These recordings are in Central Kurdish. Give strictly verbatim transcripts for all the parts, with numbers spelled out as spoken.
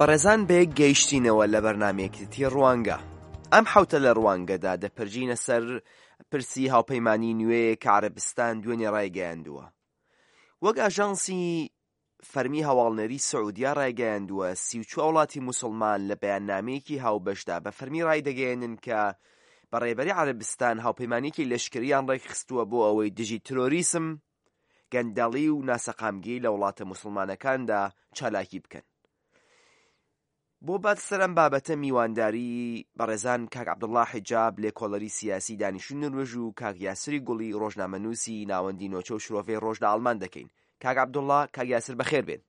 بەڕێزان بەیەک گەیشتینەوە لە بەرنامەیەکتی ڕوانگە. ئەم حوتە لە ڕوانگەدا دەپەرژینە سەر پرسی هاوپەیمانی نوێیە کە عەرەبستان دوێنێ ڕایگەیاندووە. وەک ئاژانسی فەرمی هەواڵنەری سعودیا ڕایگەیاندووە، سی و چوار وڵاتی موسڵمان لە بەیاننامەیەکی هاوبەشدا بە فەرمی ڕایدەگەیەنن کە بەڕێبەری عەرەبستان هاوپەیمانیەکی لەشکریان ڕێکخستووە بۆ ئەوەی دژی ترۆریسم، گەندەڵی و ناسەقامگی لە وڵاتە موسڵمانەکاندا چالاکی بکەن. بۆ بەسەرەم بابەتە میوانداری بەڕێزان کاک عەبدوڵڵا حیجاب، لێکۆڵەری سیاسی دانیشتووی نروێژ و کاک یاسری گوڵی ڕۆژنامەنووسی ناوەندی نۆچە و شرۆڤەی ڕۆژنە ئاڵمان دەکەین. کاک عەبدوڵڵا، کاک یاسر بەخێر بێن.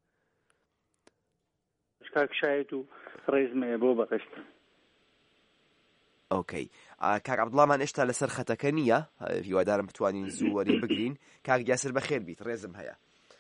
کاک شایەت و ڕێزمەیە بۆ بەڕێست. ئۆکەی، کاک عەبدوڵڵامان ئێشتا لەسەر خەتەکە نییە، هیوادارم بتوانین زوو وەری بگرین. کاک یاسر بەخێر بیت، ڕێزم هەیە.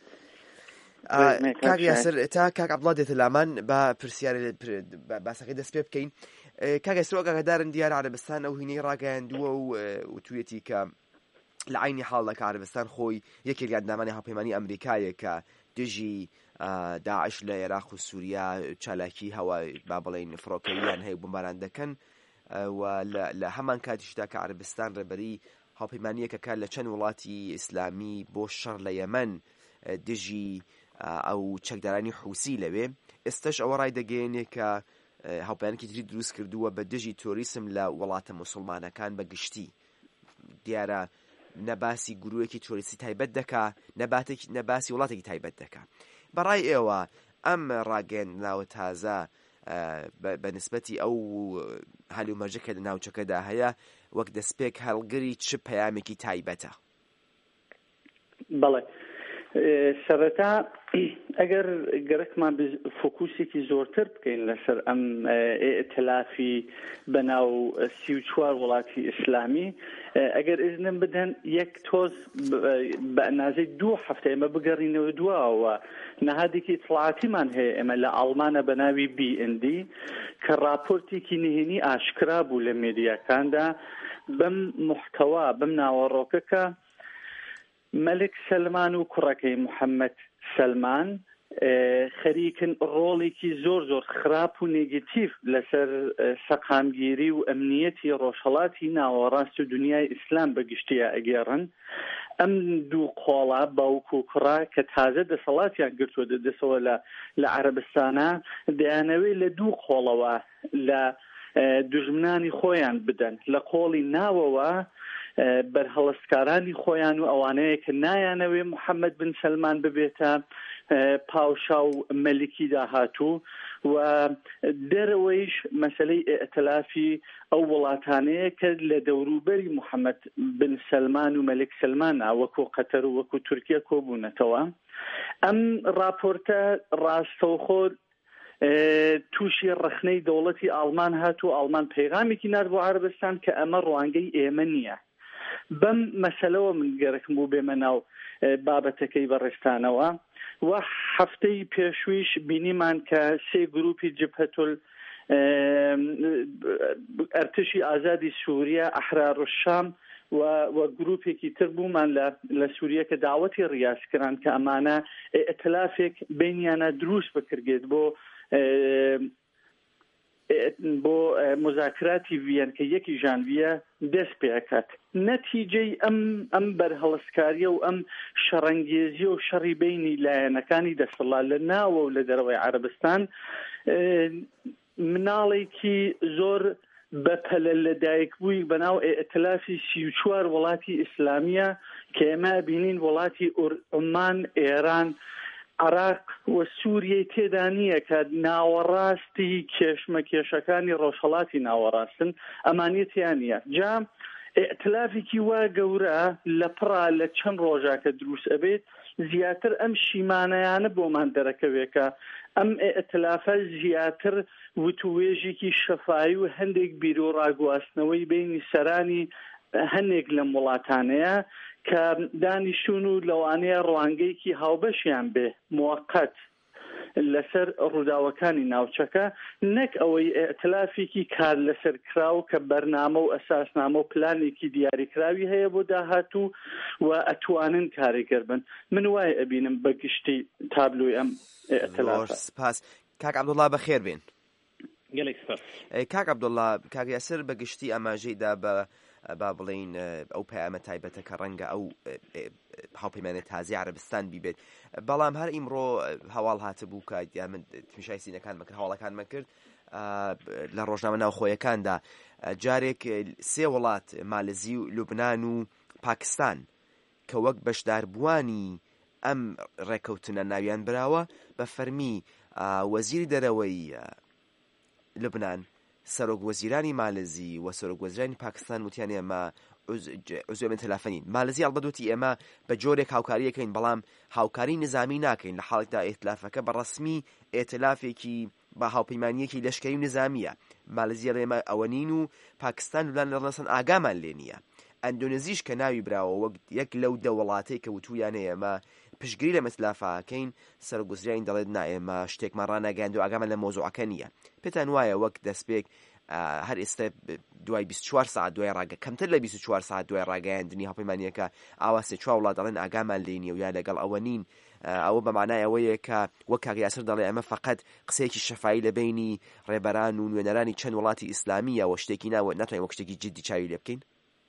کاک یاسر، تا کاک عەبدوڵڵا دێتە لامان بە پرسیارە باسەکەی دەست پێ بکەین. کاک یاسر، ئاگادارن دیارە عەرەبستان ئەو هینەی ڕاگەیاندووە و وتوێتی کە لە عینی حاڵە کە عەرەبستان خۆی یەکێک یاندامانی هاوپەیمانی ئەمریکایە کە دژی داعش لە عێراق و سووریا چالاکی هەوای با بڵێین فڕۆکەییان هەیە بمباران دەکەن، و لە هەمان کاتیشدا کە عەرەبستان ڕێبەری هاوپەیمانیەکە کات لە چەند وڵاتی ئیسلامی بۆ شەڕ لە یەمەن دژی ئەو چەکدارانی حوسی لەوێ، ئێستش ئەوە ڕایدەگەیەنێ کە هاوپەیمانێکی تری دروست کردووە بە دژی تۆریسم لە وڵاتە موسڵمانەکان بە گشتی. دیارە نەباسی گروهێکی تۆریستی تایبەت دەکا، نەباسی وڵاتێکی تایبەت دەکا. بەڕای ئێوە ئەم ڕاگەیاندناوە تازە بەنسبەتی ئەو هەلی و مەرجە کە لە ناوچەکەدا هەیە وەک دەستپێک هەڵگری چ پەیامێکی تایبەتە؟ بەڵێ، سەرەتا ئەگەر گەرەکمان فۆکوسێکی زۆرتر بکەین لەسەر ئەم ئێتلافی بەناو سی و چوار وڵاتی ئیسلامی، ئەگەر ئیزنم بدەن یەک تۆز بە ئەندازەی دوو هەفتە ئێمە بگەڕینەوە دواوە نەهادێکی ئیطلاعاتیمان هەیە ئێمە لە ئاڵمانە بە ناوی بی ئن دی کە راپۆرتێکی نهێنی ئاشکرا بوو لە مێدیاکاندا بەم محتەوا بەم ناوەڕۆکە کە مەلک سەلمان و کوڕەکەی محەممەد سەلمان خەریکن ڕۆڵێکی زۆر زۆر خراپ و نێگەتیڤ لەسەر سەقامگیری و ئەمنیەتی ڕۆژهەڵاتی ناوەڕاست و دنیای ئیسلام بەگشتیە ئەگێڕن. ئەم دوو قۆڵا باوک و کوڕا کە تازە دەسەڵاتیان گرتووە دەدەسەوە لە عەرەبستانە، دەیانەوێت لە دوو قۆڵەوە لە دوژمنانی خۆیان بدەن. لە قۆڵی ناوەوە بەرهەڵستکارانی خۆیان و ئەوانەیە کە نایانەوێ محەممەد بن سەلمان ببێتە پاوشا و مەلیکی داهاتوو، و دەرەوەیش مەسەلەی ئێتلافی ئەو وڵاتانەیە کە لە دەوروبەری محەممەد بن سەلمان و مەلک سەلمان وەکو قەتەر و وەکو تورکیا کۆبوونەتەوە. ئەم راپۆرتە ڕاستەوخۆ تووشی ڕخنەی دەوڵەتی ئاڵمان هاتوو. ئاڵمان پەیغامێکی نرد بۆ عەرەبستان کە ئەمە ڕوانگەی ئێمە نییە. بەم مەسەلەوە من گەرەکم بوو بێمە ناو بابەتەکەی بەڕێستانەوە، و هەفتەی پێشویش بینیمان کە سێ گروپی جبهەتول ئەرتشی ئازادی سووریا، ئەحرار الشام و گروپێکی تر بوومان لە سووریا کە داوەتی ڕیاسکران کە ئەمانە ئێتلافێک بینیانە دروست بکرێت بۆ بۆ مذاکراتی ڤیەن کە یەکی ژانڤیە دەست پێکات. نەتیجەی ئەم ئەم بەرهەڵسکاریە و ئەم شەڕەنگێزی و شەڕی بینی لایەنەکانی دەسەڵات لە ناوە و لە دەرەوەی عەرەبستان مناڵێکی زۆر بەپەلە لەدایک بووی بەناو ئێتلافی سی و چوار وڵاتی ئیسلامیە کە ئێمە بینین وڵاتی عومان، ئێران، عراق و سووریای تێدا نییە کە ناوەڕاستی کێشمە کێشەکانی ڕۆژهەڵاتی ناوەڕاستن، ئەمانیەتیان نییە. جا ئێتلافێکی وا گەورە لە پڕا لە چەند ڕۆژاکە دروست ئەبێت زیاتر ئەم شیمانەیانە بۆمان دەرەکەوێکە ئەم ئێتلافە زیاتر وتوێژێکی شەفایی و هەندێک بیر و ڕاگواستنەوەی بینی سەرانی هەندێک لەم وڵاتانەیە کە دانیشتون و لەوانەیە ڕوانگەیەکی هاوبەشیان بێ موقت لەسەر ڕووداوەکانی ناوچەکە، نەک ئەوەی ئێتلافێکی کار لەسەر کراو کە بەرنامە و ئەساسنامە و پلانێکی دیاریکراوی هەیە بۆ داهاتوو و ئەتوانن کارێگەر بن. من وایە ئەبینم بەگشتی تابلۆی ئەم ئێتلافە. سپاس. کاک عەبدوڵڵا بەخێر بێن. گەلێک سپاس. کاک عەبدوڵڵا، کاک یاسر بە گشتی ئاماژەیدا بە با بڵین ئەو پەیامە تایبەتە کە ڕەنگە ئەو هاوپەیمانێت تازی عەرەبستان بیبێت، بەڵام هەر ئیمڕۆ هەواڵ هاتبوو کە من تمیشای سینەکانمە کرد، هەواڵەکانمە کرد لە ڕۆژنامە ناوخۆیەکاندا جارێک سێ وڵات مالزی و لوبنان و پاکستان کە وەک بەشداربووانی ئەم ڕێکەوتنە ناویان براوە بە فەرمی وەزیری دەرەوەی لوبنان، سەرۆک وەزیرانی مالزی و سەرۆک وەزیرانی پاکستان وتیان ئێمە عوزوێ من تەلافەنین. مالزی هەڵبەدوتی ئێمە بە جۆرێک هاوکاریەکەین، بەڵام هاوکاری نظامی ناکەین، لە حاڵێکدا ئێتلافەکە بە ڕەسمی ئێتلافێکی بە هاوپەیمانیەکی لەشکری و نظامیە. مالزیە ئێمە ئەوە نین و پاکستان لەلان لەڕەسەن ئاگامان لێ نییە. ئەندۆنێزیش کە ناوی براوە وەک یەک لەو دەوڵاتەی کە وتویان ئێمە پشتگیری لە مەتلافەکەین، سەرگوزریان دەڵێت نا ئێمە شتێکمان ڕانەگەاند و ئاگامان لە مۆزوعەکە نییە. پێتان وایە وەک دەستپێک هەر ئێستا دوای بیست و چوار ساعت دوای ڕاگە کەمتر لە بیست و چوار ساعت دوای ڕاگەیاندنی هاوپەیمانیەکە ئاوا سێ چوار وڵات دەڵێن ئاگامان لێ نییە و یا لەگەڵ ئەوە نین، ئەوە بە معنای ئەوەیە کە وەک کاک یاسر دەڵێ ئەمە فەقەت قسەیەکی شەفاعی لە بینی ڕێبەران و نوێنەرانی چەند وڵاتی ئیسلامیە و شتێکی ناوە ناتوانین وەک شتێکی جدی چاوی لێ بکەین.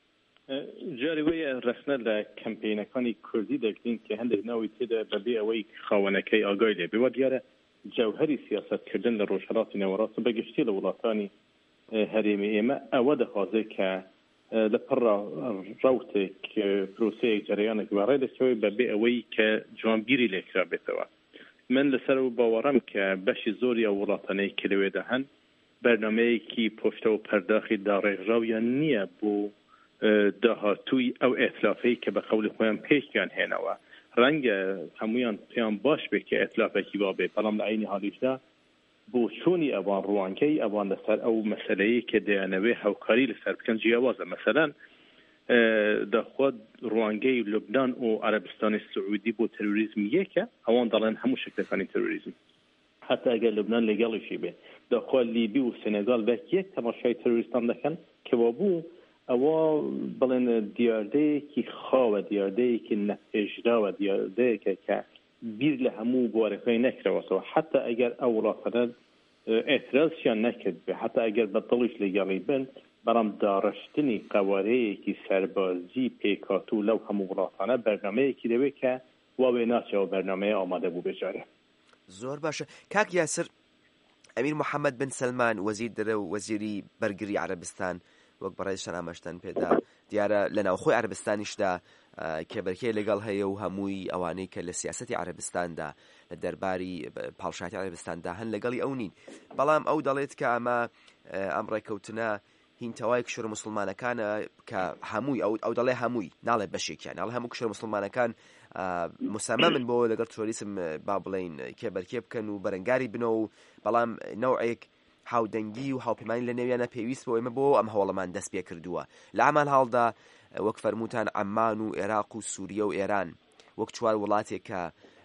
جاری وەیە ڕەسنە لە کەمپینەکانی کوردی دەکرین کە هەندێک ناوی تێدا بەبێ ئەوەی خاوەنەکەی ئاگای لێ بێ. دیارە جەوهەری سیاسەتکردن لە ڕۆژهەڵاتی نێوەڕاستە بەگشتی لە وڵاتانی هەرێمی ئێمە ئەوە دەخوازێت کە لە پڕ ڕەوتێک پرۆسەیەک جەرەیانێک بەڕێ دەچەوەی بەبێ ئەوەی کە جوانبیری لێکرا بێتەوە. من لەسەر و باوەڕم کە بەشی زۆری ئەو وڵاتانەی کە لەوێدا هەن بەرنامەیەکی پۆشتە و پەرداخی داڕێژراویان نییە بۆ داهاتووی ئەو ئێتلافەی کە بە قەولی خۆیان پێشیان هێنەوە. ڕەنگە هەمویان پێیان باش بێت کە ئێتلافێکی وا بێ، بەڵام لە عینی حالیشدا بۆ چۆنی ئەوان ڕوانکەی ئەوان لەسەر ئەو مەسەلەیە کە دەیانەوێ هاوکاری لەسەر بکەن جیاوازە. مەسەلەن دەخوات ڕوانگەی لوبنان و عەرەبستانی سعودی بۆ تەروریزم یەکە، ئەوان دەڵێن هەموو شکلەکانی تەروریزم، حتا ئەگەر لوبنان لەگەڵیشی بێ. دەخوات لیبی و سێنێگال بەک یەک تەماشای تەروریستان دەکەن کەوا بوو ئەوە بڵێن دیاردەیەکی خاوە، دیاردەیەکی نەپێژراوە، دیاردەیەکە کە بیر لە هەموو بوارەکەی نەکرەوەتەوە. حتا ئەگەر ئەو وڵاتانە ئێترازیان نەکرد بێ، حتا ئەگەر بەدڵیش لەگەڵی بن، بەڵام داڕشتنی قەوارەیەکی سەربازی پێکاتوو لەو هەموو وڵاتانە بەرنامەیەکی دەوێت کە واوێ ناچەوە بەرنامەیە ئامادە بوو بێجارە. زۆر باشە. کاک یاسر، ئەمیر محەممەد بن سەلمان وەزیر دەرە و وەزیری بەرگری عەرەبستان وەک بەڕێزشان ئاماژتان پێدا دیارە لە ناوخۆی عەرەبستانیشدا کێبەرکەی لەگەڵ هەیە و هەمووی ئەوانەی کە لە سیاسەتی عەرەبستاندا لە دەرباری پاڵشایەتی عەرەبستاندا هەن لەگەڵی ئەو نین. بەڵام ئەو دەڵێت کە ئەمە ئەم ڕێکەوتنە هینتەوای کشور مسلمانەکانە کە هەمووی ئەو دەڵێ هەمووی ناڵێ بەشێکیان، ناڵێ هەموو کشور مسلمانەکان مسەمە من بۆ لەگەڵ تۆریسم با بڵێن کێبەرکێ بکەن و بەرەنگاری بنەوە و بەڵام نەوعێک هاودەنگی و هاوپەیمانی لە نێویانە پێویست بۆ ئێمە بۆ ئەم هەوڵەمان دەست پێ کردووە. لە ئەمان هەڵدا وەک فەرمووتان عەمان و عێراق و سووریە و ئێران وەک چوار وڵاتێک کە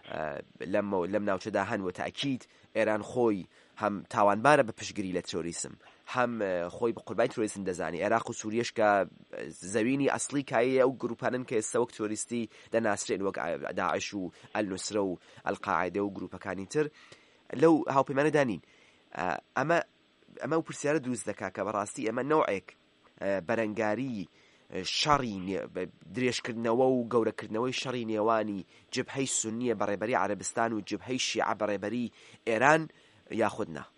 لەم ناوچەدا هەن و تاکید ئێران خۆی هەم تاوانبارە بە پشتگیری لە تۆریسم، هەم خۆی بە قوربانی تۆریسم دەزانی. عێراق و سووریەش کە زەوینی ئەسڵی کایە ئەو گروپانن کە ئێستا وەک تۆریستی دەناسرێن وەک داعش و ئەلنوسرە و ئەلقاعیدە و گروپەکانی تر لەو هاوپەیمانەدا نین. ئەمە ئەمە و پرسیارە دروست دەکا کە بەڕاستی ئەمە نەوعێک بەرەنگاری شەڕی درێژکردنەوە و گەورەکردنەوەی شەڕی نێوانی جبهەی سونیە بەڕێبەری عەرەبستان و جبهەی شیعە بەڕێبەری ئێران یاخود نا؟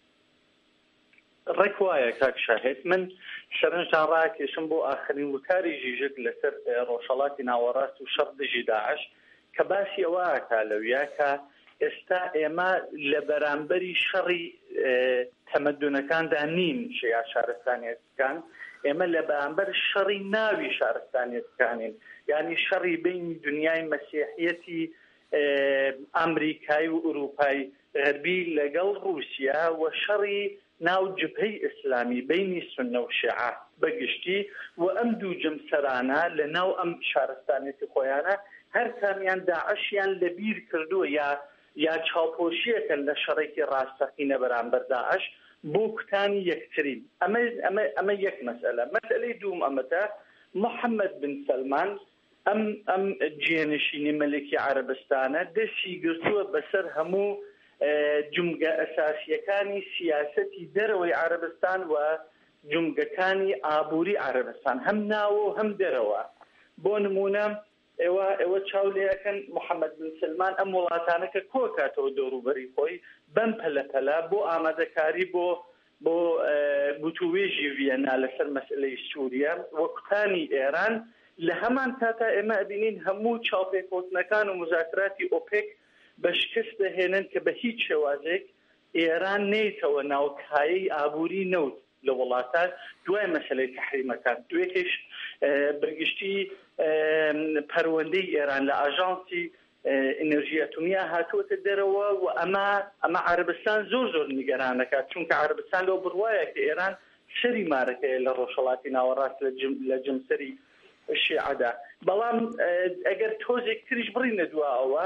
ڕێک وایە کاک شاهێد. من شەرنجان ڕاکێشم بۆ ئاخرین وتاری ژیژک لەسەر ڕۆژهەڵاتی ناوەڕاست و شەڕ دژی داعش کە باسی ئەوە ئاکا لەویا کە ئێستا ئێمە لە بەرامبەری شەڕی تەمەدونەکاندا نین شەیە شارستانیەتەکان، ئێمە لە بەرامبەر شەڕی ناوی شارستانیەتەکانین، یعنی شەڕی بینی دنیای مەسیحیەتی ئەمریکای و ئوروپای غەربی لەگەڵ رووسیا و شەڕی ناو جبهەی ئیسلامی بینی سونە و شیعە بەگشتی و ئەم دوو جەمسەرانە لە ناو ئەم شارستانیەتی خۆیانە هەر کامیان داعشیان لەبیر کردووە یا یا چاوپۆشیەکەن لە شەڕێکی ڕاستەقینە بەرامبەر داعش بۆ کوتانی یەکترین. ئەمە ئەمە ئەمە یەک مەسئلە. مەسئلەی دووم ئەمەتە محەممەد بن سەلمان ئەم ئەم جێنشینی مەلکی عەرەبستانە دەستی گرتووە بەسەر هەموو جمگە ئەساسیەکانی سیاسەتی دەرەوەی عەرەبستان و جمگەکانی ئابووری عەرەبستان هەم ناوە و هەم دەرەوە. بۆ نمونە ئێوە ئێوە چاولەکەن محەممەد بن سلمان ئەم وڵاتانەکە کۆ کاتەوە دەوروبەری خۆی بەم پەلەپەلا بۆ ئامادەکاری بۆ بۆ گوتووێژی ڤیەنا لەسەر مەسئلەی سووریا وەقتانی ئێران لە هەمان کاتا ئێمە ئەبینین هەموو چاوپێکۆتنەکان و مزاکراتی ئۆپێک بە شکست دەهێنن کە بە هیچ شێوازێک ئێران نێتەوە ناوکایەی ئابووری نەوت لە وڵاتان دوای مەسەلەی تەحریمەکان. دوێکیش بەگشتی پەروەندەی ئێران لە ئاژانسی ئەنرژی ئەتۆمیا هاتووەتە دەرەوە و ئەمە ئەمە عەرەبستان زۆر زۆر نیگەرانەکات چونکە عەرەبستان لەو بڕوایە کە ئێران سەری مارەکەیە لە ڕۆژهەڵاتی ناوەڕاست لە جەمسەری شیعەدا. بەڵام ئەگەر تۆزێک تریش بڕینە دواوە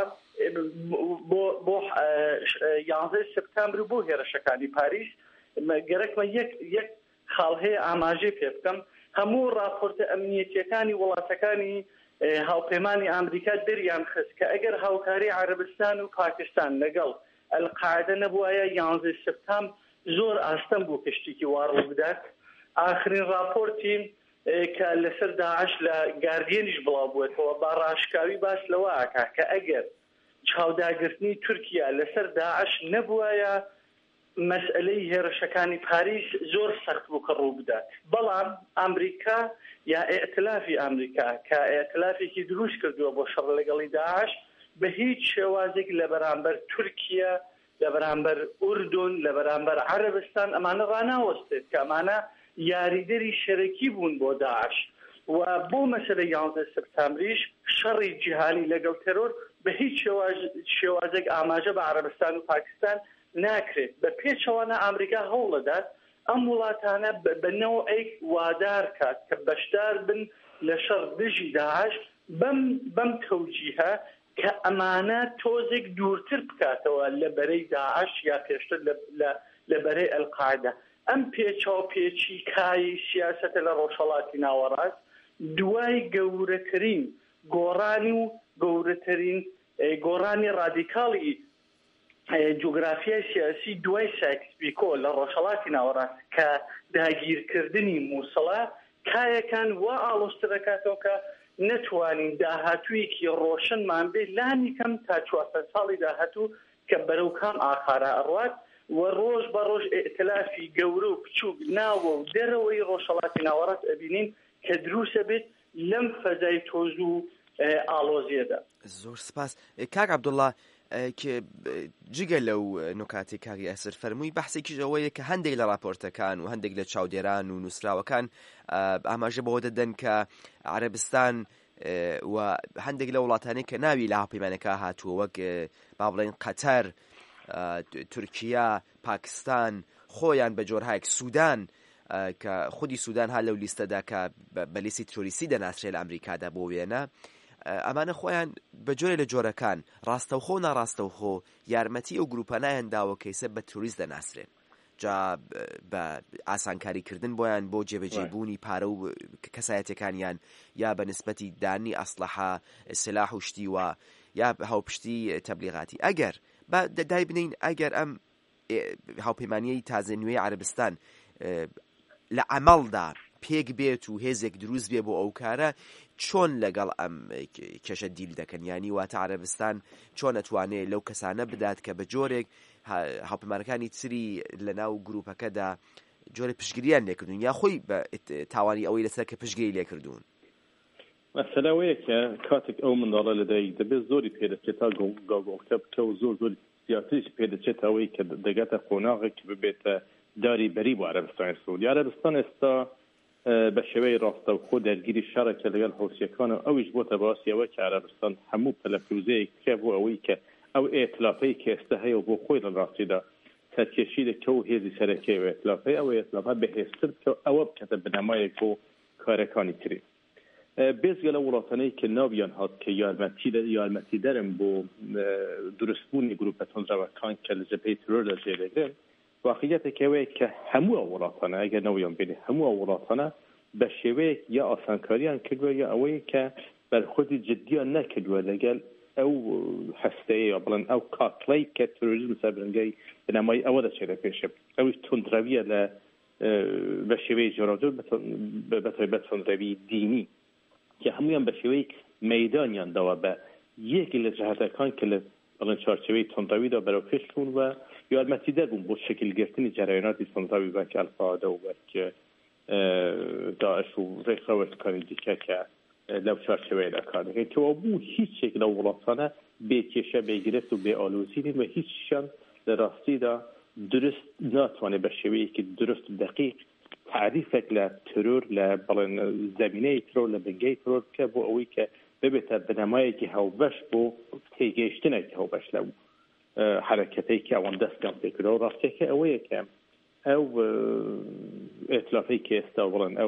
بۆ یانزەی سەپتامبر بۆ هێرشەکانی پاریس گەرەکمە یەک خاڵ هەیە ئاماژەی پێ بکەم هەموو راپۆرتە ئەمنیەتیەکانی وڵاتەکانی هاوپەیمانی ئەمریکا دەریان خست کە ئەگەر هاوکاری عەرەبستان و پاکستان لەگەڵ ئەلقاعدە نەبووایە یانزەی سەپتامبر زۆر ئاستەم بۆ کەشتێکی واڕۆ بدات. ئاخرین راپۆرتی کە لەسەر داعش لە گاردیێنیش بڵاو بووێتەوە با ڕاشکاوی باس لەوە ئاکا کە ئەگەر چاوداگرتنی تورکیا لەسەر داعش نەبووایە مەسئلەی هێرشەکانی پاریس زۆر سەخت بوو کە ڕوو بدات. بەڵام ئەمریکا یا ئێتلافی ئەمریکا کە ئێتلافێکی دروست کردووە بۆ شەڕ لەگەڵی داعش بە هیچ شێوازێک لە بەرامبەر تورکیا لە بەرامبەر ئوردون لە بەرامبەر عەرەبستان ئەمانە ڕاناوەستێت کە ئەمانە یاریدەری شەرەکی بوون بۆ داعش و بۆ مەسەلەی یانزەی سەپتامبریش شەڕی جیهانی لەگەڵ تەرۆر بە هیچ شێوازێک ئاماژە بە عەرەبستان و پاکستان ناکرێت. بە پێچەوانە ئەمریکا هەوڵەدات ئەم وڵاتانە بەنەوەیەک وادار کات کە بەشدار بن لە شەڕ دژی داعش بەم بەم تەوجیهە کە ئەمانە تۆزێک دوورتر بکاتەوە لە بەرەی داعش یا پێشتر لە بەرەی ئەلقاعدە. ئەم پێچاوپێچی کایی سیاسەتە لە ڕۆژهەڵاتی ناوەڕاست دوای گەورەترین گۆڕانی و گەورەترین گۆڕانی ڕادیکاڵی جوگرافیای سیاسی دوای سایکس-پیکۆ لە ڕۆژهەڵاتی ناوەڕاست کە داگیرکردنی مووسڵە کایەکان وا ئاڵۆزتر دەکاتەوە کە نەتوانین داهاتوویەکی ڕۆشنمان بێ لانی کەم تا چوارسەد ساڵی داهاتوو کە بەرەو کام ئاخارە ئەڕوات و ڕۆژ بە ڕۆژ ئێتلافی گەورە و بچووک ناوە و دەرەوەی ڕۆژهەڵاتی ناوەڕاست ئەبینین کە دروستە بێت لەم فەزای تۆز و ئاڵۆزیەدا. زۆر سپاس. کاک عەبدوڵڵا کە جگە لەو نکاتی کاکی ئەسر فەرمووی بەحسێکیش ئەوەیە کە هەندێک لە راپۆرتەکان و هەندێک لە چاودێران و نووسراوەکان ئاماژە بەوە دەدەن کە عەرەبستان و هەندێک لە وڵاتانەی کە ناوی لە هاوپەیمانەکە هاتووە وەک با بڵێن قەتەر، تورکیا، پاکستان، خۆیان بە جۆرهایەک سوودان کە خودی سوودان ها لەو لیستەدا کە بە لیستی تۆریستی دەناسرێت لە ئەمریکادا بۆ وێنە ئەمانە خۆیان بە جۆرێ لە جۆرەکان ڕاستەوخۆ و ناڕاستەوخۆ یارمەتی ئەو گروپە نایەنداوە کەیسە بە توریست دەناسرێن جا بە ئاسانکاریکردن بۆیان بۆ جێبەجێبوونی پارە و کەسایەتەکانیان یا بە نسبەتی دانی ئەسلحە سلاح و شتی وە یا هاوپشتی تەبلیغاتی. ئەگەر دای بنین ئەگەر ئەم هاوپەیمانیەی تازە نوێی عەرەبستان لە عەمەڵدا پێک بێت و هێزێک دروست بێ بۆ ئەو کارە چۆن لەگەڵ ئەم کێشە دیل دەکەن؟ یانی واتە عەرەبستان چۆن ئەتوانێت لەو کەسانە بدات کە بە جۆرێک هاوپەیمانەکانی تری لە ناو گروپەکەدا جۆرە پشگیریان لێکردون یا خۆی بە تاوانی ئەوەی لەسەر کە پشگیری لێکردوون؟ مەسەلەوەیە کە کاتێک ئەو منداڵە لەدایک دەبێت زۆری پێدەچێت تا گاڵگۆڵکە بکە و زۆر زۆر زیاتریش پێدەچێت ئەوەی کە دەگاتە قۆناغێک ببێتە داری بەری بۆ عەرەبستانی سوود. عەرەبستان ئێستا بە شێوەی ڕاستەوخۆ دەرگیری شەڕێکە لەگەڵ حوسیەکانە ئەویش بۆتە باسیەوە کە عەرەبستان هەموو پەلەفروزەیەک کە بۆ ئەوەی کە ئەو ئێتلافەی کە ئێستا هەیە بۆ خۆی لە ڕاستیدا سەرکێشی دەکە و هێزی سەرەکیە و ئێتلافەی ئەوە ئێتلافە بەهێزتر بکە ئەوە بکەتە بنەمایەک بۆ کارەکانی تری. بێزگە لە وڵاتانەی کە ناویان هات کە یارمەتی دەرن بۆ دروستبوونی گروپە تۆنراوەکان کە لە جەبهەی ترۆر دەجێدەگرن واقعیەتێکەوەیە کە هەموو وڵاتانە ئەگەر نەوەیان بینێ هەموو وڵاتانە بە شێوەیەک یا ئاسانکاریان کردووە یا ئەوەی کە بەرخودی جددیان نەکردووە لەگەڵ ئەو هەستەیە بڵێن ئەو کاتڵی کە تۆریزم سەربرنگەی بنەمای ئەوە دەچێتە پێشە ئەوی توندڕەویە لە بە شێوەی جۆرەجۆر بەتایبەت توندڕەوی دینی کە هەمویان بە شێوەی مەیدانیانداوە بە یەکی لە جەهەتەکان کە لە بڵێن چارچەوەی توندڕەویدا بەرەو پێش بوون و یارمەتیدەر بوون بۆ شەکیلگرتنی جەرایاناتی توندڕەوی وەک ئەلقاعیدە و وەک داعش و ڕێکخراوەکانی دیکە کە لەو چارچەوەیەدا کار دەکەن کەوا بوو هیچێک لەو وڵاتانە بێکێشە بێگرفت و بێئالۆزی نین و هیچیان لە ڕاستیدا درست ناتوانێت بە شێوەیەکی درست دقیق تعریفێک لە ترۆر لە بڵێن زەمینەی ترۆر لە بنگەی ترۆر بکە بۆ ئەوەی کە ببێتە بنەمایەکی هاوبەش بۆ تێگەیشتنێکی هاوبەش لەو حرەکەتەی کە ئەوان دەستیان پێکردەوە ڕاستیەکە ئەوەیە کە ئەو ئێتلافەی کە ئێستا بڵێن ئەو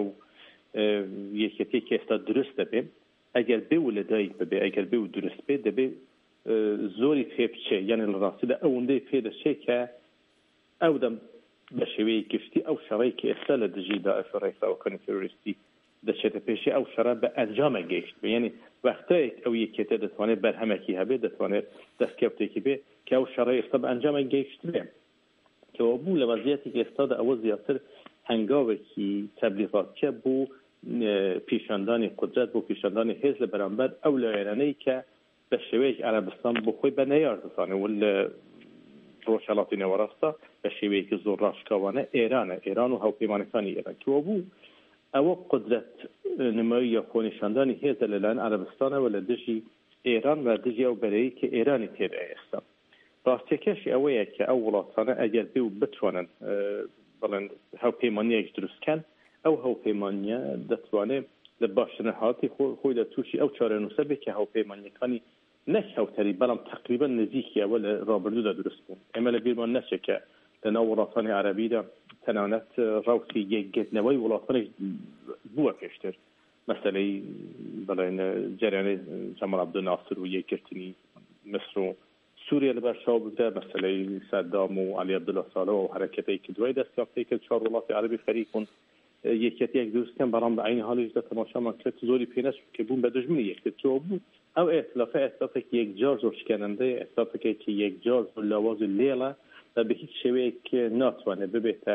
یەکێتی کە ئێستا دروست دەبێ ئەگەر بێ و لەدایک ببێ ئەگەر بێ و دروست بێ دەبێ زۆری پێ بچێ یعنی لە ڕاستیدا ئەوەندەی پێ دەچێ کە ئەو دەم بە شێوەیە گشتی ئەو شەڕەی کە ئێستا لە دژی داعش و ڕێکخراوەکانی تێرۆریستی دەچێتە پێشی ئەو شەڕە بە ئەنجامە گەیشت بێ یعنی وەختەیەک ئەو یەکێتە دەتوانێت بەرهەمێکی هەبێ دەتوانێت دەستکەوتێکی بێ کە ئەو شەڕەی ئێستا بە ئەنجامە گەیشت بێ کەەوە بوو لە وەزیەتی ئێستادا ئەوە زیاتر هەنگاوێکی تەبلیغاتیە بوو پیشاندانی قدرت بۆ پیشاندانی هێز لە بەرامبەر ئەو لایەنانەی کە بە شێوەیەک عەرەبستان بۆ خۆی بە نەیار دەزانێت و لە ڕۆژهەڵاتی نێوەڕاستە بە شێوەیەکی زۆر ڕاشکاوانە ئێرانە ئێران و هاوپەیمانەکانی ئێران کەوە بوو ئەوە قدرت نمایی یا خۆنیشاندانی هێزە لەلایەن عەرەبستانەوە لە دژی ئێران و دژی ئەو بەرەیە کە ئێرانی تێدا ئێستا ڕاستیەکەشی ئەوەیە کە ئەو وڵاتانە ئەگەر بێ و بتوانن بڵێن هاوپەیمانیەک دروستکەن ئەو هاوپەیمانیە دەتوانێت لە باشترینەهاتی خۆی لە تووشی ئەو چارەنووسە بێت کە هاوپەیمانیەکانی نەک هاوتەری بەڵام تقریبا نزیکیەوە لە ڕابردوودا دروست بوون ئێمە لە بیرمان نەچێت کە لەناو وڵاتانی عەرەبیدا تەنانەت ڕاوسی یەکگرتنەوەی وڵاتانێک بووە پێشتر مەسەلەی بڵێن جەریانەی جەمال عەبدولناسر و یەکگرتنی مصر و سووریا لەبەر چاو بگرە مەسەلەی سەدام و عەلی عەبدوڵڵا ساڵەوە و حرەکەتەی کە دوای دەستیان پێ کرد چوار وڵاتی عەرەبی خەریک بوون یەکێتیەک دروستکەن بەڵام بە عینی حاڵیشدا تەماشامان کرد زۆری پێ نەچوو کە بوون بە دژمنی یەکێتیەوە بوو ئەو ئێتلافە ئێستافێکی یەکجار زۆر شکێنەندەیە ئێستافێکی یەکجار زۆر لاواز و لێڵە و بە هیچ شێوەیەک ناتوانێت ببێتە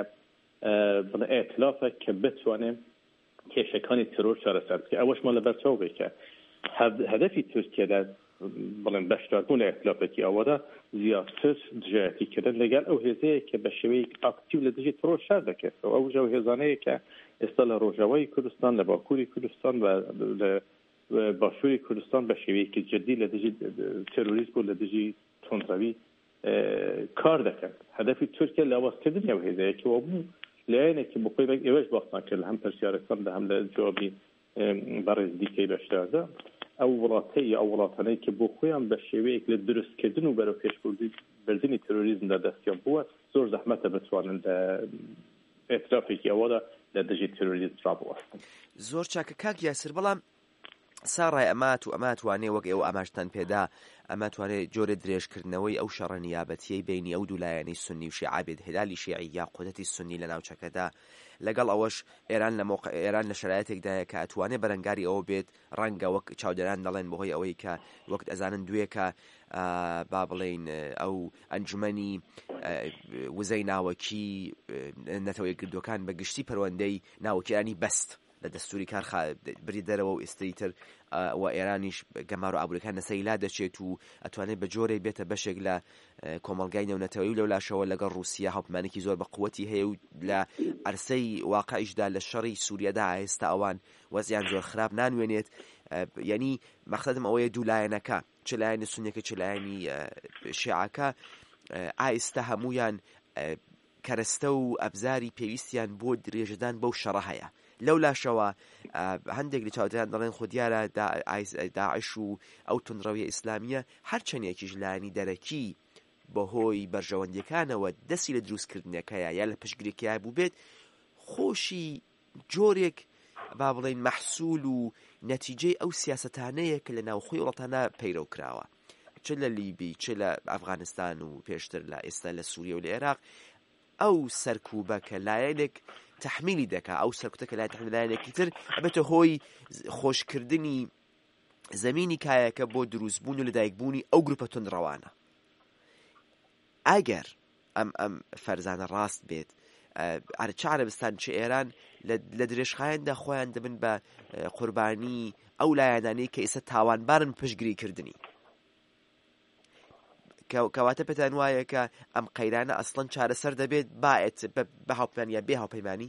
بڵێ ئێتلافە کە بتوانێت کێشەکانی ترۆر چارەسەر بکە ئەوەشمان لەبەر چاو بێ کە هەدەفی تورکیا لە بڵێن بەشداربوون لە ئێتلافێکی ئەوەدا زیاتر دژایەتیکردن لەگەڵ ئەو هێزەیە کە بە شێوەیەک ئاکتیو لە دژی ترۆر شار دەکەێتەوە ئەو ژەو هێزانەیە کە ئێستا لە ڕۆژاوای کوردستان لە باکووری کوردستان و لە باشووری کوردستان بە شێوەیەکی جدی لە دژی تێروریزم و لە دژی توندڕەوی کار دەکەن هەدەفی تورکیا لاوازکردنی ئەو هێزەیەکەوە بوو لایەنێکی بخۆی بەک ئێوەش باستان کرد هەم پرسیارەکان لە هەم لە جوابی بەڕێز دیکەی بەشداردا ئەو وڵاتەی ئەو وڵاتانەی کە بۆ خۆیان بە شێوەیەک لە دروستکردن و بەرەو پێشبردننی تێرۆریزمدا دەستیان بووە زۆر زەحمەتە بتوانن لە ئێتلافێکی ئەوەدا لە دژی تێرۆریزم ڕابوەستن زۆر چاکە کاک یاسر بەڵام ساڕای ئەمات و ئەما توانێ وەک ئێوە ئاماژتان پێدا ئەمە توانێت جۆرە درێژکردنەوەی ئەو شەڕە نیابەتیەی بینی ئەو دوولایەنەی سونی و شیعە بێت هێلالی شیعی یا قودەتی سونی لە ناوچەکەدا لەگەڵ ئەوەش ئێران لە موقع ئێران لە شرایەتێکدایە کە ئەتوانێت بەرەنگاری ئەوە بێت ڕەنگە وەک چاودێران دەڵێن بەهۆی ئەوەی کە وەکت ئەزانن دوێکە با بڵێن ئەو ئەنجومەنی وزەی ناوەکی نەتەوەی گردوەکان بە گشتی پەروەندەی ناوەکیرانی بەست لە دەستوری کار بری دەرەوە و ئێستری تر و ئێرانیش گەمار و ئابووریەکان لەسەریلا دەچێت و ئەتوانێت بە جۆرەی بێتە بەشێک لە کۆمەڵگای نێونەتەوەی و لەولاشەوە لەگەڵ رووسیا هەوپمانێکی زۆر بە قووەتی هەیە و لە ئەرسەی واقعیشدا لە شەڕی سووریەدا ئێستا ئەوان وەزیان زۆر خراپ نانوێنێت یعنی مەقصەدم ئەوەیە دوو لایەنەکە چ لایەنی سونیەکە چ لایەنی شیعەکە ئایستا هەمویان کەرەستە و ئەبزاری پێویستیان بۆ درێژەدان بەو شەڕە هەیە لەو لاشەوە هەندێک لە چاودێران دەڵێن خۆ دیارە داعش و ئەو توندڕەویە ئیسلامیە هەر چەندێکیش لایەنی دەرەکی بەهۆی بەرژەوەندیەکانەوە دەستی لە دروستکردنەکەیە یا لە پشتگیریکەیە بوو بێت خۆشی جۆرێک با بڵێن مەحسوول و نەتیجەی ئەو سیاسەتانەیە کە لە ناوخۆی وڵاتانە پەیرەو کراوە چ لە لیبی چ لە ئەفغانستان و پێشتر لە ئێستا لە سووریا و لە عێراق ئەو سەرکوبە کە لایەنێک تحمیلی دەکا ئەو سەرکوتە کە لای تحمیل لایەنێکی تر ئەبێتە هۆی خۆشکردنی زمینی کایەکە بۆ دروستبوون و لەدایکبوونی ئەو گروپە توندڕەوانە. ئەگەر ئەم ئەم فەرزانە ڕاست بێت چ عەرەبستان چ ئێران لە درێژخایەندا خۆیان دەبن بە قوربانی ئەو لایەنانەی کە ئێستا تاوانبارن پشتگیریکردنی، کەواتە پێتان وایە کە ئەم قەیرانە ئەسڵەن چارەسەر دەبێت باێت بە هاوپەیمان یا بێ هاوپەیمانی؟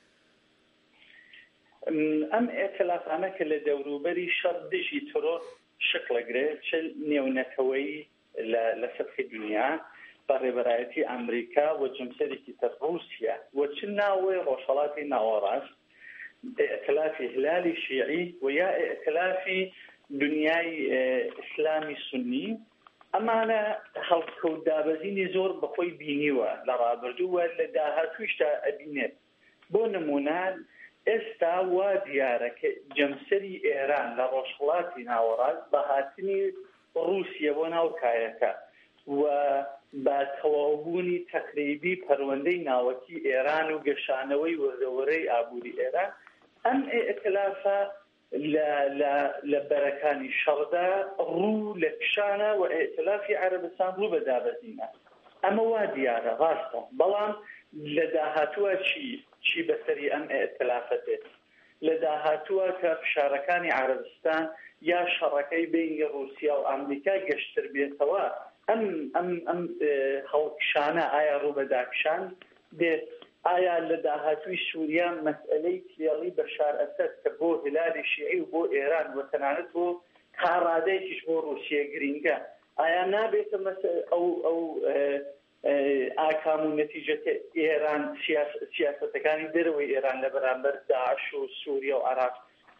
ئەم ئێتلافانە کە لە دەوروبەری شەڕ دژی تۆڕ شکلەگرێت چ نێونەتەوەی لە سەرخی دنیا بە ڕێبەرایەتی ئەمریکا و جەمسەرێکی تر رووسیا و چ ناوەی ڕۆژهەڵاتی ناوەڕاست ئێتلافی هلالی شیعی و یا ئێتلافی دنیای ئیسلامی سنی، ئەمانە هەڵکەوت دابەزینی زۆر بەخۆی بینیوە لە ڕابردووە لە داهاتوویشتا ئەبینێت. بۆ نمونە ئێستا وا دیارە کە جەمسەری ئێران لە ڕۆژهەڵاتی ناوەڕاست بە هاتنی رووسیا بۆ ناو کایەکە و بە تەواوبوونی تەقریبی پەروەندەی ناوەکی ئێران و گەشانەوەی وەرزەوەرەی ئابووری ئێران، ئەم ئێتلافە لە بەرەکانی شەڕدا ڕوو لە کشانە و ئێتلافی عەرەبستان ڕوو بە دابەزینە. ئەمە وا دیارە ڕاستە، بەڵام لە داهاتووە چی چی بەسەری ئەم ئێتلافە بێت؟ لە داهاتووە کە فشارەکانی عەرەبستان یا شەڕەکەی بینی رووسیا و ئەمریکا گەشتر بێتەوە، ئەم ئەم ئەم هەڵکشانە ئایا ڕوو بە داکشان دێت؟ ئایا لە داهاتووی سووریا مەسئلەی کێڵی بەشار ئەسەد کە بۆ هلالی شیعی و بۆ ئێران و تەنانەت بۆ کاڕادەیەکیش بۆ رووسیا گرینگە، ئایا نابێتە ئەو ئەو ئاکام و نەتیجەتە ئێران سیاسەتەکانی دەرەوەی ئێران لە بەرامبەر داعش و سووریا و عێراق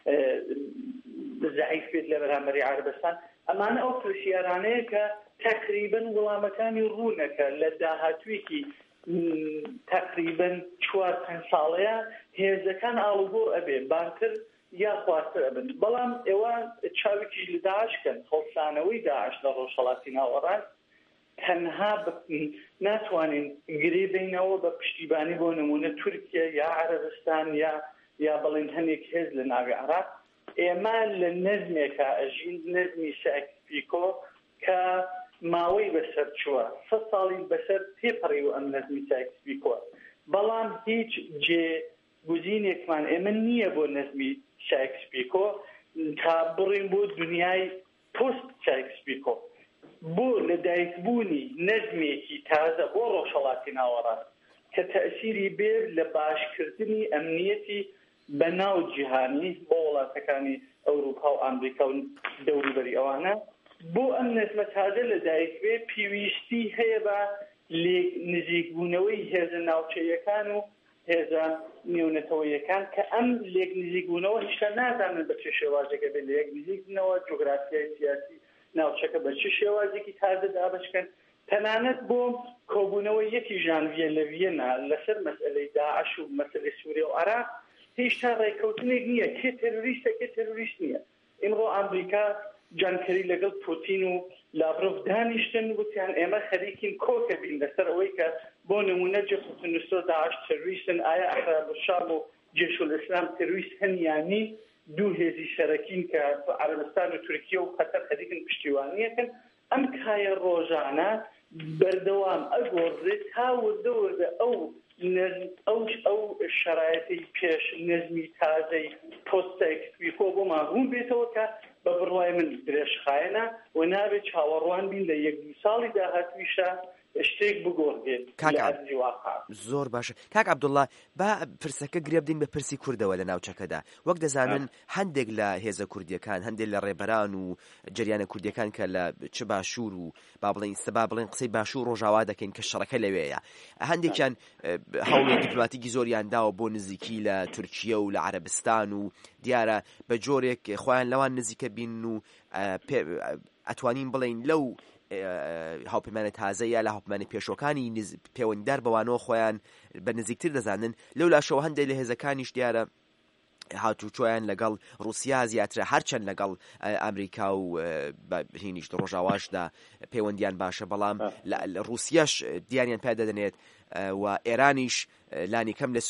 زەعیف بێت لە بەرامبەری عەرەبستان؟ ئەمانە ئەو پرسیارانەیە کە تقریبا وڵامەکانی ڕوونەکە لە داهاتوویەکی تقریبا چوار پێنج ساڵەیە هێزەکان ئاڵوگۆڕ ئەبێ بانتر یا خواستر ئەبن. بەڵام ئێوە چاوێکیش لە داعشکەن، هەڵسانەوەی داعش لە ڕۆژهەڵاتی ناوەڕاست تەنها ناتوانین گرێ بینەوە بە پشتیبانی بۆ نمونە تورکیا یا عەرەبستان یا یا بڵین هەنێک هێز لە ناوی عێراق. ئێمە لە نەزمێکە ئەژین، نەزمی ساکسپیکۆ کە ماوەی بەسەر چووە سە ساڵی بەسەر تێپەڕی و ئەم نەزمی ساکسپیکۆ، بەڵام هیچ جێگوزینێکمان ئێمە نییە بۆ نەزمی ساکسپیکۆ تا بڕین بۆ دنیای پۆست ساکسپیکۆ، بۆ لەدایکبوونی نەزمێکی تازە بۆ ڕۆژهەڵاتی ناوەڕاست کە تەئسیری بێت لە باشکردنی ئەمنیەتی بەناو جیهانی بۆ وڵاتەکانی ئەوروپا و ئەمریکا و دەوروبەری ئەوانە. بۆ ئەم نەزمە تازە لەدایک بێ پێویستی هەیە بە نزیکبوونەوەی هێزە ناوچەیەکان و هێزە نێونەتەوەیەکان کە ئەم لێک نزیکبوونەوە هیچتا نازانن بە چه شێوازێکە بێت، لە یەک نزیکبوونەوە جوگرافیای سیاسی ناوچەکە بە چه شێوازێکی تازە دابشکەن. تەنانەت بۆ کۆبوونەوەی یەکی ژانڤیە لە ڤیەنا لەسەر مەسئلەی داعش و مەسئلەی سووریا و عێراق هیچتا ڕێککەوتنێک نییە کێ تێروریستە کێ تێروریست نییە. ئیمڕۆ ئەمریکا جانکەری لەگەڵ پوتین و لاڤرۆڤ دانیشتن وتیان ئێمە خەریکین کۆکە بین لەسەر ئەوەی کە بۆ نمونە جەبهەت النوسرە داعش تێروریستن، ئایا ئەحزاب الشام و جێش الئیسلام تێروریست هەن یانی دوو هێزی شەرەکین کە عەرەبستان و تورکیە و قەتەر خەریکن پشتیوانیەکەن. ئەم کایە ڕۆژانە بەردەوام ئەگۆڕێت تا وردە وردە ئەو ئەو ئەو شەرایەتی پێش نەزمی تازەی پۆستەکسپیکۆ بۆمان ڕوون بێتەوە کە بە بڕوای من درێژخایەنە و نابێت چاوەڕوان بین لە یەک دو ساڵی داهاتوویشە شتێک بگۆڕێت لە ئەرزی واقع. زۆر باشە کاک عەبدوڵڵا، با پرسەکە گرێ بدەین بە پرسی کوردەوە لە ناوچەکەدا. وەک دەزانن هەندێک لە هێزە کوردیەکان، هەندێک لە ڕێبەران و جریانە کوردیەکان کە لە چ باشوور و با بڵێن سەبا بڵێن قسەی باشوور ڕۆژاوا دەکەین کە شەڕەکە لەوەیە، هەندێکیان هەوڵی دیپلۆماتیکی زۆریان داوە بۆ نزیکی لە تورکیە و لە عەرەبستان و دیارە بە جۆرێک خۆیان لەوان نزیکە بین و ئەتوانین بڵێن لەو هاوپەیمانە تازە یا لە هاوپەیمانە پێشۆکانی پەیوەندیدار بەوانەوە خۆیان بە نزیکتر دەزانن. لەو لاشەوە هەندێک لە هێزەکانیش دیارە هاتوچۆیان لەگەڵ رووسیا زیاترە هەرچەند لەگەڵ ئەمریکا و هینیش ڕۆژاواشدا پەیوەندیان باشە بەڵام لە رووسیاش دیانیان پێ دەدەنێت و ئێرانیش لانی کەم لە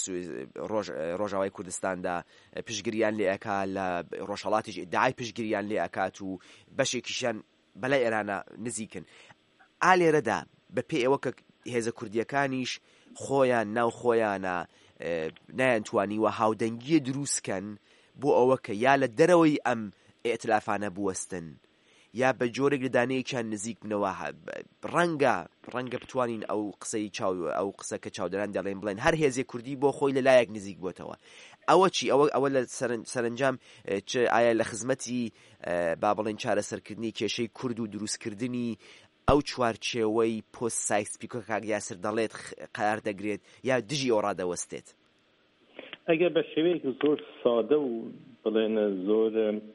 ڕۆژاوای کوردستاندا پشگیریان لێ ئەکا لە ڕۆژهەڵاتیش ئیدعای پشگیریان لێ ئەکات و بەشێکیشیان بەلای ئێرانە نزیکن. ئا لێرەدا بە پێی ئەوە کە هێزە کوردیەکانیش خۆیان ناو خۆیانە نایانتوانیوە هاودەنگیە دروستکەن بۆ ئەوە کە یا لە دەرەوەی ئەم ئێتلافانە بوەستن یا بە جۆرێک لەدانەیەکیان نزیک بنەوە ڕەنگە ڕەنگە بتوانین ئەو قسەی چاو ئەو قسە کە چاودەران دەڵێن بڵێن هەر هێزێک کوردی بۆ خۆی لەلایەک نزیک بۆتەوە. ئەوە چی ئەوە ئەوە لە سەرنجام ئایا لە خزمەتی با بڵێن چارەسەرکردنی کێشەی کورد و دروستکردنی ئەو چوارچێوەی پۆست سایکس پیکۆ کاک یاسر دەڵێت قرار دەگرێت یا دژی ئەو ڕادەوەستێت؟ ئەگەر بە شێوەیەک زۆر سادە و بڵێن زۆر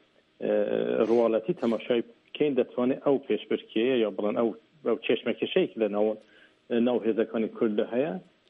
ڕواڵەتی تەماشای بکەین دەتوانێت ئەو پێشبرکێیە یا بڵێن ئەو ئەو چێشمەکێشەیەک لە ناو ناو هێزەکانی کوردە هەیە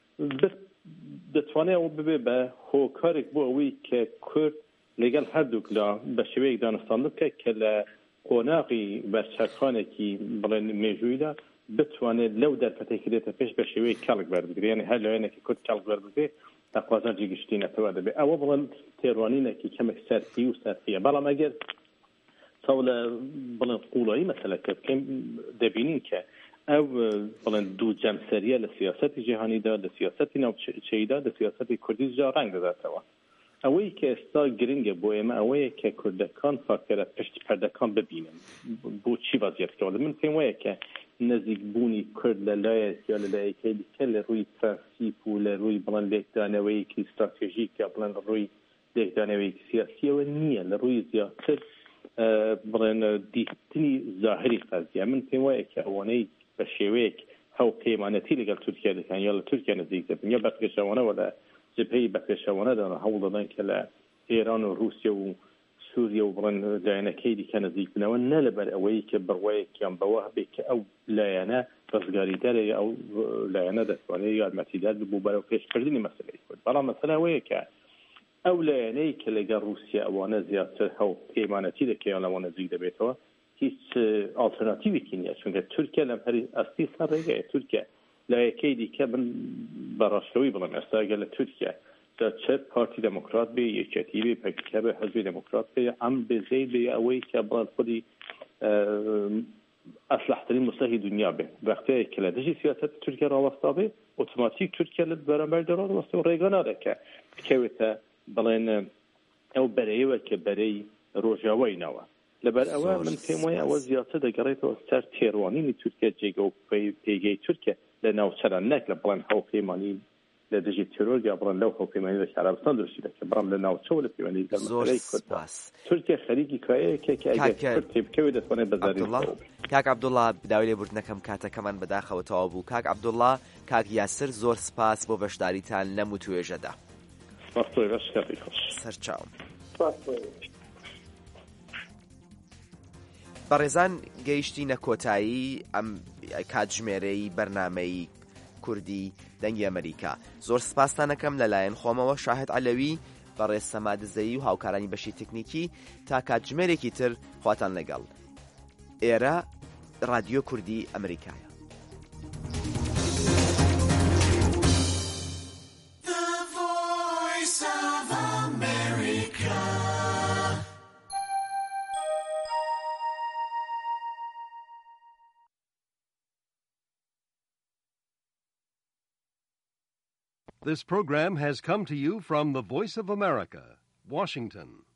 دەتوانێت ئەو ببێ بە هۆکارێک بۆ ئەوەی کە کورد لەگەڵ هەردووک لە بە شێوەیەک دانستان بکە کە لە قۆناغی بەرچەرخانێکی بڵێن مێژوویدا بتوانێت لەو دەرفەتێکی دێتە پێش بە شێوەیەک کەڵک بەربگرێت یعنی هەر لەوێنێکی کورد کەڵک بەربگرێت تەقوازەرجی گشتینەتەوە دەبێت. ئەوە بڵێن تێڕوانینێکی کەمێک سەرفی و سەرفیە بەڵام ئەگەر چاو لە بڵێن قوڵایی مەسەلەکە بکەین دەبینین کە ئەو بڵێن دوو جەمسەریە لە سیاسەتی جیهانیدا لە سیاسەتی ناوچەیدا لە سیاسەتی کوردی جا ڕنگ دەداتەوە. ئەوەی کە ئێستا گرنگە بۆ ئێمە ئەوەیە کە کوردەکان فاکتۆرە پشتی پەردەکان ببینن بۆ چی وەزیەتکەوە. من پێم وایە کە نزیکبوونی کورد لەلایەک یا لەلایەکەی دیکە لە ڕووی پرەنسیپ و لە ڕووی بڵێن لێکدانەوەیەکی استراتێژیک یا بڵێن ڕووی لێکدانەوەیەکی سیاسیەوە نییە لە ڕووی زیاتر بڵێن دیتنی زاهری قەزیە. من پێم وایە کە ئەوانەی بە شێوەیەک هەو پەیمانەتی لەگەڵ تورکیا دەکەن یا لە تورکیا نزیک دەبن یا بەرپێشەوانەوە لە جبهەی بەپێشەوانەدان هەوڵ دەدەن کە لە ئێران و رووسیا و سووریا و بڵێن لایەنەکەی دیکە نزیک بنەوە نە لەبەر ئەوەی کە بڕوایەکیان بەوە هەبێت کە ئەو لایەنە ڕزگاریدارە یا ئەو لایەنە دەتوانێت یارمەتیدار ببوو بەرەو پێشکردنی مەسەلەی کورد. بەڵام مەسەلە ئەوەیە کە ئەو لایەنەی کە لەگەڵ رووسیا ئەوانە زیاتر هەو پەیمانەتی دەکەیان لەوە نزیک دەبێتەوە هیچ ئالتەرناتیڤێکی نییە چونکە تورکیا لەم هەری ئەستی سەر ڕێگەیە. تورکیا لایەکەی دیکە بن بەڕاشەوەی بڵێم ئێستا گە لە تورکیا چه پارتی دموکرات بێ یەکێتی بێ پەکتیکا بێ حزبی دموکرات بێ ئەم بێزەی بێ ئەوەی کە بڵێن خودی ئەسلحترین مستەهی دنیا بێ وەختەیە کە لە دژی سیاسەت تورکیا ڕاوەستا بێ ئۆتۆماتیک تورکیا لە بەرامبەر دەڕاوەستە و ڕێگە نادەکە بکەوێتە بڵێن ئەو بەرەیەوە کە بەرەی ڕۆژاوای ناوە. لەبەر ئەوە من پێم وایە ئەوە زیاتر دەگەڕێتەوە سەر تێڕوانینی تورکیا جێگە و پێگەی تورکیا لە ناوچەران نەک لە بڵێن هەوپەیمانی لە دژی تیرۆر یا بڵێن لەو هەوپەیمانی لە عەرەبستان دروستی دەکە بەڵام لە ناوچەوە لە پەیوەندی لەمەسەلەی کورد تورکیا خەریکی کایەیەکە کە ئەگەر کورد تێبکەوێت دەتوانێت بەزاری کاک عەبدوڵڵا داوای لێبوردنەکەم کاتەکەمان بەداخەوەتەوە بوو. کاک عەبدوڵڵا کاک یاسر زۆر سپاس بۆ بەشداریتان لەم وتوێژەدا. سەرچاوم. بەڕێزان گەیشتینە کۆتایی ئەم کاتژمێرەی بەرنامەی کوردی دەنگی ئەمریکا. زۆر سپاسانەکەم لەلایەن خۆمەوە شاهد عەلەوی بەڕێز سەمادزەیی و هاوکارانی بەشی تکنیکی تا کاتژمێرێکی تر خواتان لەگەڵ. ئێرە رادیۆ کوردی ئەمریکایە. This program has come to you from the Voice of America, Washington.